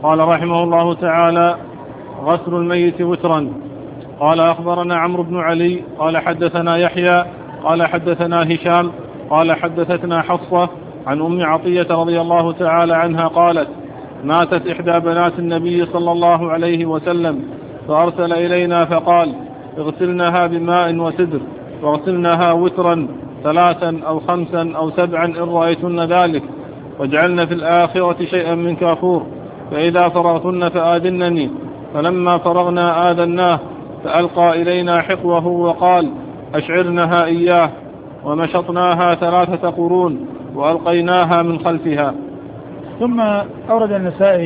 قال رحمه الله تعالى: غسل الميت وترا. قال أخبرنا عمرو بن علي قال حدثنا يحيى قال حدثنا هشام قال حدثتنا حفصة عن أم عطية رضي الله تعالى عنها قالت: ماتت إحدى بنات النبي صلى الله عليه وسلم فأرسل إلينا فقال: اغسلنها بماء وسدر، واغسلنها وترا 3 أو 5 أو 7 إن رأيتن ذلك، واجعلن في الآخرة شيئا من كافور، فإذا فرغتن فآذنني. فلما فرغنا آذناه، فألقى إلينا حقوه وقال: أشعرنها إياه، ومشطناها 3 قرون وألقيناها من خلفها. ثم أورد النسائي